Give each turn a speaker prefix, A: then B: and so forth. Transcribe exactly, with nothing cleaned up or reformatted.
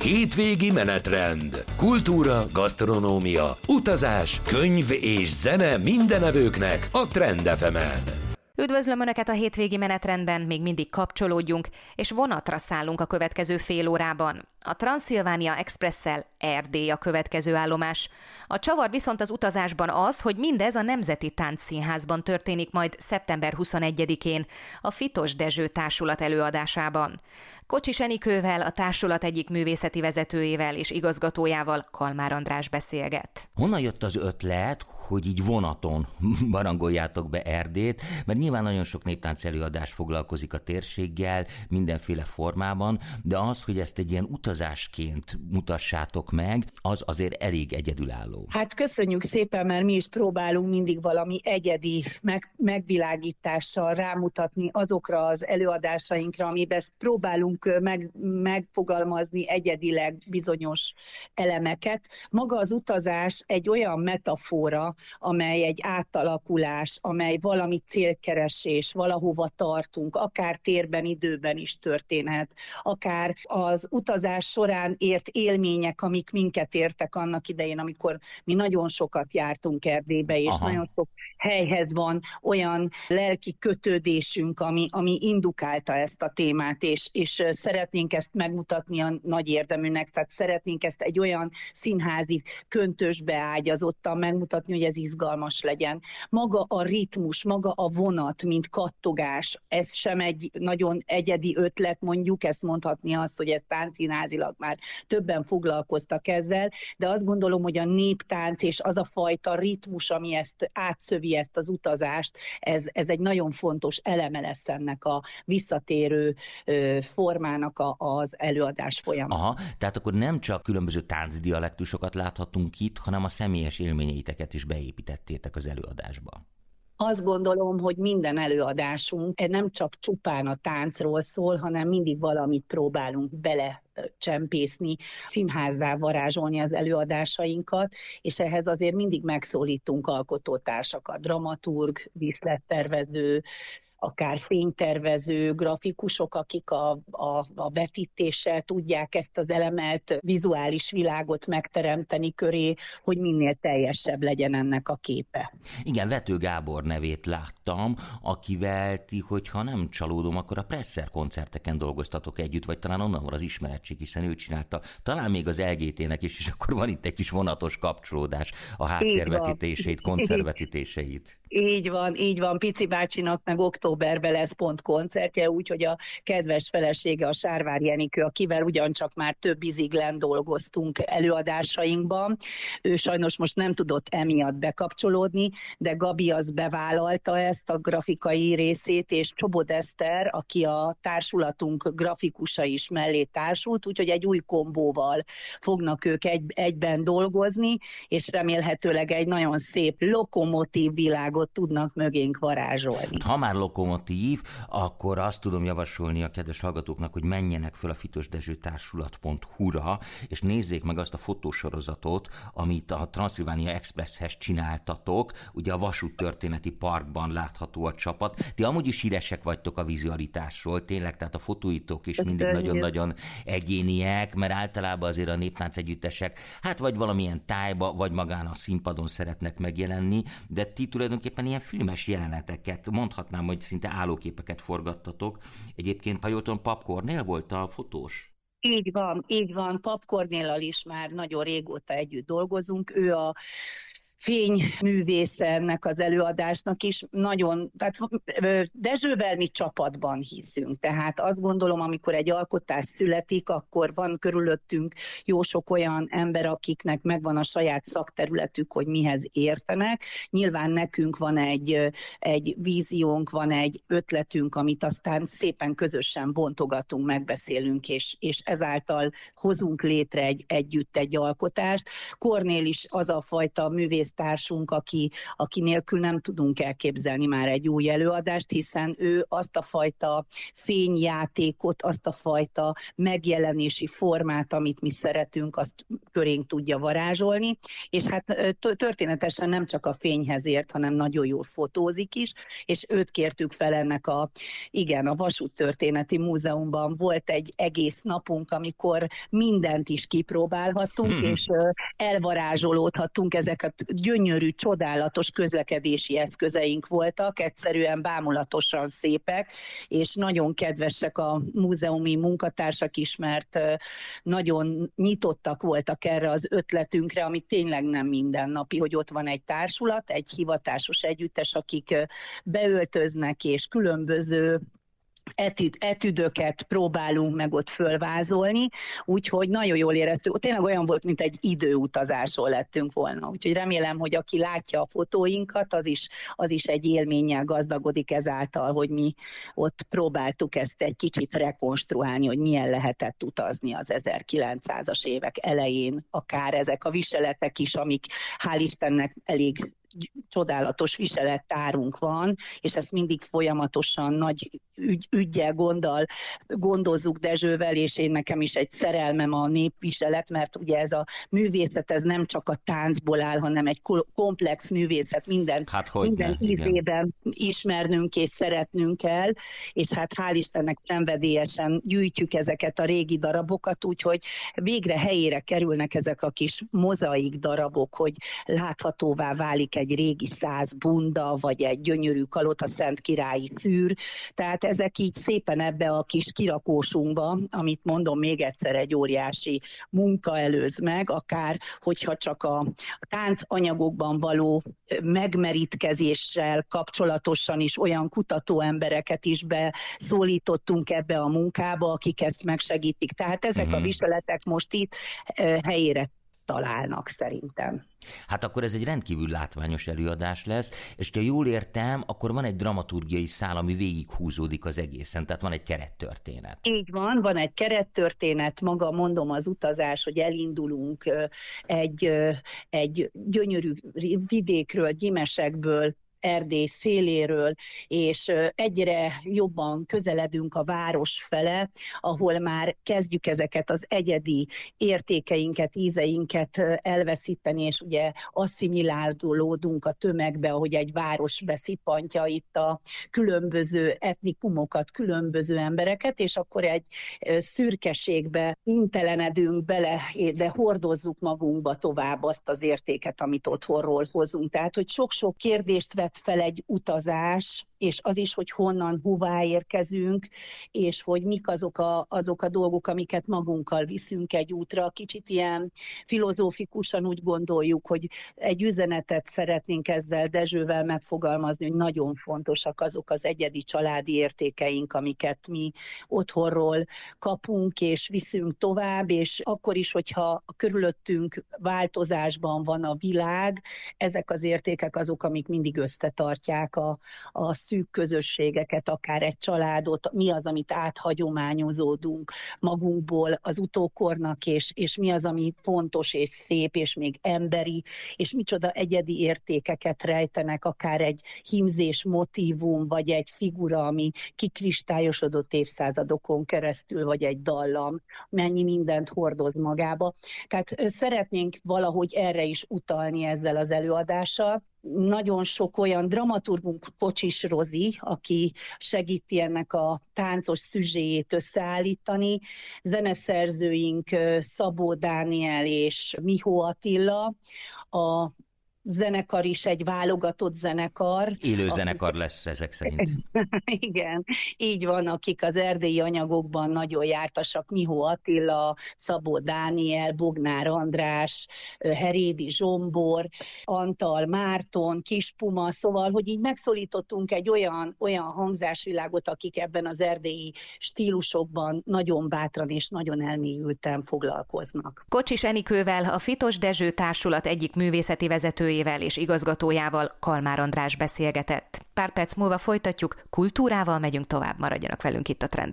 A: Hétvégi menetrend. Kultúra, gasztronómia, utazás, könyv és zene mindenevőknek a Trend ef emen.
B: Üdvözlöm Önöket a hétvégi menetrendben, még mindig kapcsolódjunk, és vonatra szállunk a következő fél órában. A Transzilvánia Expresszel Erdély a következő állomás. A csavar viszont az utazásban az, hogy mindez a Nemzeti Táncszínházban történik majd szeptember huszonegyedikén, a Fitos Dezső Társulat előadásában. Kocsis Enikővel, a társulat egyik művészeti vezetőjével és igazgatójával, Kalmár András beszélget.
C: Honnan jött az ötlet, hogy így vonaton barangoljátok be Erdélyt, mert nyilván nagyon sok néptánc előadás foglalkozik a térséggel, mindenféle formában, de az, hogy ezt egy ilyen utazásként mutassátok meg, az azért elég egyedülálló.
D: Hát köszönjük szépen, mert mi is próbálunk mindig valami egyedi meg, megvilágítással rámutatni azokra az előadásainkra, amiben próbálunk meg, megfogalmazni egyedileg bizonyos elemeket. Maga az utazás egy olyan metafora, amely egy átalakulás, amely valami célkeresés, valahova tartunk, akár térben, időben is történhet, akár az utazás során ért élmények, amik minket értek annak idején, amikor mi nagyon sokat jártunk Erdélybe, és Aha. nagyon sok helyhez van olyan lelki kötődésünk, ami, ami indukálta ezt a témát, és, és szeretnénk ezt megmutatni a nagy érdeműnek, tehát szeretnénk ezt egy olyan színházi köntösbe ágyazottan megmutatni, hogy ez izgalmas legyen. Maga a ritmus, maga a vonat, mint kattogás, ez sem egy nagyon egyedi ötlet, mondjuk, ezt mondhatni azt, hogy ez táncszínházilag már többen foglalkoztak ezzel, de azt gondolom, hogy a néptánc és az a fajta ritmus, ami ezt átszövi, ezt az utazást, ez, ez egy nagyon fontos eleme lesz ennek a visszatérő ö, formának a, az előadás folyamán.
C: Aha, tehát akkor nem csak különböző táncdialektusokat láthatunk itt, hanem a személyes élményeiteket is beépítettétek az előadásba.
D: Azt gondolom, hogy minden előadásunk nem csak csupán a táncról szól, hanem mindig valamit próbálunk bele csempészni, színházzá varázsolni az előadásainkat, és ehhez azért mindig megszólítunk alkotótársakat, dramaturg, díszlettervező, akár fénytervező, grafikusok, akik a, a, a vetítéssel tudják ezt az elemelt vizuális világot megteremteni köré, hogy minél teljesebb legyen ennek a képe.
C: Igen, Vető Gábor nevét láttam, akivel ti, hogyha nem csalódom, akkor a Presser koncerteken dolgoztatok együtt, vagy talán onnan van az ismeretség, hiszen ő csinálta, talán még az el gé té-nek is, és akkor van itt egy kis vonatos kapcsolódás a háttérvetítéseit, koncertvetítéseit.
D: Így van, így van. Pici bácsinak meg októberben lesz pont koncertje, úgyhogy a kedves felesége, a Sárvári Enikő, akivel ugyancsak már több iziglen dolgoztunk előadásainkban. Ő sajnos most nem tudott emiatt bekapcsolódni, de Gabi az bevállalta ezt a grafikai részét, és Csobod Eszter, aki a társulatunk grafikusa is mellé társult, úgyhogy egy új kombóval fognak ők egy, egyben dolgozni, és remélhetőleg egy nagyon szép lokomotív világ tudnak mögénk varázsolni.
C: Ha már lokomotív, akkor azt tudom javasolni a kedves hallgatóknak, hogy menjenek föl a fitosdezsőtársulat pont hu-ra, és nézzék meg azt a fotósorozatot, amit a Transzilvánia Expresshez csináltatok. Ugye a Vasúttörténeti Parkban látható a csapat. Ti amúgy is híresek vagytok a vizualitásról, tényleg, tehát a fotóitok is mindig nagyon-nagyon egyéniek, mert általában azért a néptánc együttesek, hát vagy valamilyen tájba, vagy magán a színpadon szeretnek megjelenni, de ti tulajdonképpen ilyen filmes jeleneteket, mondhatnám, hogy szinte állóképeket forgattatok. Egyébként, ha jól tudom, Pap Kornél volt a fotós?
D: Így van, így van. Pap Kornéllal is már nagyon régóta együtt dolgozunk. Ő a fényművésze ennek az előadásnak is nagyon, tehát Dezsővel mi csapatban hiszünk, tehát azt gondolom, amikor egy alkotás születik, akkor van körülöttünk jó sok olyan ember, akiknek megvan a saját szakterületük, hogy mihez értenek. Nyilván nekünk van egy, egy víziónk, van egy ötletünk, amit aztán szépen közösen bontogatunk, megbeszélünk, és, és ezáltal hozunk létre egy, együtt egy alkotást. Kornél is az a fajta művész színésztársunk, aki, aki nélkül nem tudunk elképzelni már egy új előadást, hiszen ő azt a fajta fényjátékot, azt a fajta megjelenési formát, amit mi szeretünk, azt körénk tudja varázsolni, és hát történetesen nem csak a fényhez ért, hanem nagyon jól fotózik is, és őt kértük fel ennek a, igen, a Vasúttörténeti Múzeumban volt egy egész napunk, amikor mindent is kipróbálhattunk, hmm. és elvarázsolódhattunk, ezeket gyönyörű, csodálatos közlekedési eszközeink voltak, egyszerűen bámulatosan szépek, és nagyon kedvesek a múzeumi munkatársak is, mert nagyon nyitottak voltak erre az ötletünkre, ami tényleg nem mindennapi, hogy ott van egy társulat, egy hivatásos együttes, akik beöltöznek, és különböző Etüd, etüdöket próbálunk meg ott fölvázolni, úgyhogy nagyon jól éreztük. Tényleg olyan volt, mint egy időutazásról lettünk volna. Úgyhogy remélem, hogy aki látja a fotóinkat, az is, az is egy élménnyel gazdagodik ezáltal, hogy mi ott próbáltuk ezt egy kicsit rekonstruálni, hogy milyen lehetett utazni az ezerkilencszázas évek elején, akár ezek a viseletek is, amik hál' Istennek elég csodálatos viselettárunk van, és ezt mindig folyamatosan nagy ügy, üggyel, gonddal gondozzuk Dezsővel, és én nekem is egy szerelmem a népviselet, mert ugye ez a művészet, ez nem csak a táncból áll, hanem egy komplex művészet, minden,
C: hát
D: minden ízében ismernünk és szeretnünk kell, és hát hál' Istennek szenvedélyesen gyűjtjük ezeket a régi darabokat, úgyhogy végre helyére kerülnek ezek a kis mozaik darabok, hogy láthatóvá válik egy régi száz bunda, vagy egy gyönyörű Kalotaszent királyi szűr. Tehát ezek így szépen ebbe a kis kirakósunkba, amit mondom még egyszer, egy óriási munka előz meg, akár hogyha csak a táncanyagokban való megmerítkezéssel kapcsolatosan is olyan kutatóembereket is beszólítottunk ebbe a munkába, akik ezt megsegítik. Tehát ezek a viseletek most itt helyére találnak szerintem.
C: Hát akkor ez egy rendkívül látványos előadás lesz, és ha jól értem, akkor van egy dramaturgiai szál, ami végighúzódik az egészen, tehát van egy kerettörténet.
D: Így van, van egy kerettörténet, maga mondom az utazás, hogy elindulunk egy, egy gyönyörű vidékről, Gyimesekből, Erdély széléről, és egyre jobban közeledünk a város fele, ahol már kezdjük ezeket az egyedi értékeinket, ízeinket elveszíteni, és ugye asszimilálódunk a tömegbe, ahogy egy város beszippantja itt a különböző etnikumokat, különböző embereket, és akkor egy szürkeségbe intelenedünk bele, de hordozzuk magunkba tovább azt az értéket, amit otthonról hozunk. Tehát, hogy sok-sok kérdést vett fel egy utazás, és az is, hogy honnan, hová érkezünk, és hogy mik azok a, azok a dolgok, amiket magunkkal viszünk egy útra. Kicsit ilyen filozófikusan úgy gondoljuk, hogy egy üzenetet szeretnénk ezzel Dezsővel megfogalmazni, hogy nagyon fontosak azok az egyedi családi értékeink, amiket mi otthonról kapunk, és viszünk tovább, és akkor is, hogyha a körülöttünk változásban van a világ, ezek az értékek azok, amik mindig összetartják a, a szűk közösségeket, akár egy családot, mi az, amit áthagyományozódunk magunkból az utókornak, és, és mi az, ami fontos és szép, és még emberi, és micsoda egyedi értékeket rejtenek, akár egy hímzés motívum, vagy egy figura, ami kikristályosodott évszázadokon keresztül, vagy egy dallam, mennyi mindent hordoz magába. Tehát szeretnénk valahogy erre is utalni ezzel az előadással. Nagyon sok olyan dramaturgunk, Kocsis Rozi, aki segíti ennek a táncos szüzséjét összeállítani, zeneszerzőink Szabó Dániel és Mihó Attila, a zenekar is egy válogatott zenekar.
C: Élő zenekar akik... lesz ezek szerint.
D: Igen, így van, akik az erdélyi anyagokban nagyon jártasak, Mihó Attila, Szabó Dániel, Bognár András, Herédi Zsombor, Antal Márton, Kis Puma, szóval, hogy így megszólítottunk egy olyan, olyan hangzásvilágot, akik ebben az erdélyi stílusokban nagyon bátran és nagyon elmélyülten foglalkoznak.
B: Kocsis Enikővel, a Fitos Dezső Társulat egyik művészeti vezetőjével és igazgatójával, Kalmár András beszélgetett. Pár perc múlva folytatjuk, kultúrával megyünk tovább, maradjanak velünk itt a Trend